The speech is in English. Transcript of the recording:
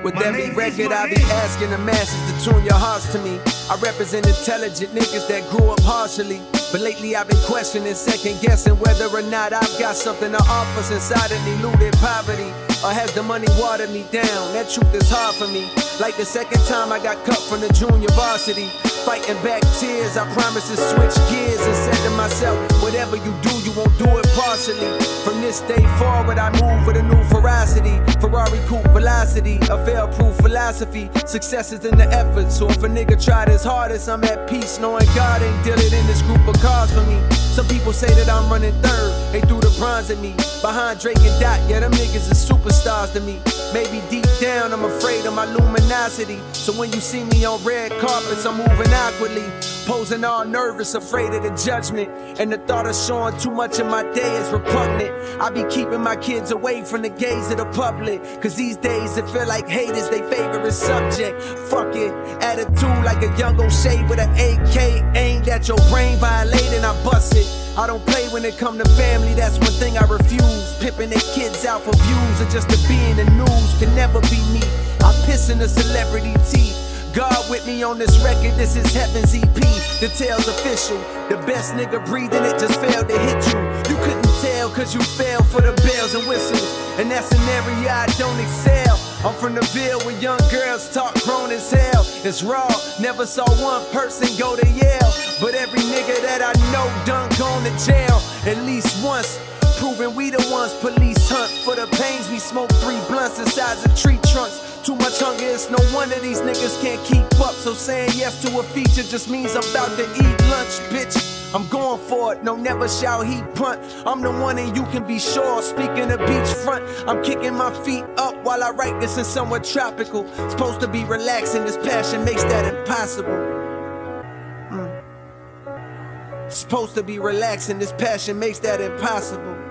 With every record I be asking the masses to tune your hearts to me. I represent intelligent niggas that grew up partially, but lately I've been questioning, second guessing whether or not I've got something to offer since I done eluded poverty. Or has the money watered me down? That truth is hard for me. Like the second time I got cut from the junior varsity. Fighting back tears, I promise to switch gears and said to myself, whatever you do, you won't do it partially. From this day forward, I move with a new ferocity. Ferrari coupe velocity, a fail-proof philosophy. Success is in the effort, so if a nigga tried his hardest, I'm at peace, knowing God ain't dealing in this group of cars for me. Some people say that I'm running third, they threw the bronze at me. Behind Drake and Dot, yeah, them niggas is superstars to me. Maybe deep down, I'm afraid of my luminosity. So when you see me on red carpets, I'm moving awkwardly, posing all nervous, afraid of the judgment. And the thought of showing too much of my day is repugnant. I be keeping my kids away from the gaze of the public, cause these days it feel like hate is their favorite subject. Fuck it, attitude like a young O'Shea with an AK aimed at your brain, violating, I bust it. I don't play when it come to family, that's one thing I refuse. Pimping their kids out for views or just to be in the news can never be me. I piss in the celebrity tea. God with me on this record, this is Heaven's EP. The tale's official, the best nigga breathing, it just failed to hit you. You couldn't tell cause you fell for the bells and whistles, and that's an area I don't excel. I'm from the Ville where young girls talk grown as hell. It's raw, never saw one person go to Yale, but every nigga that I know done gone to jail at least once, proving we the ones police hunt for the pains. We smoke 3 blunts inside the tree trunks. Too much hunger, it's no wonder these niggas can't keep up. So saying yes to a feature just means I'm about to eat lunch, bitch. I'm going for it, no never shall he punt. I'm the one and you can be sure. Speaking of beachfront, I'm kicking my feet up while I write this in somewhere tropical. Supposed to be relaxing, this passion makes that impossible. Supposed to be relaxing, this passion makes that impossible.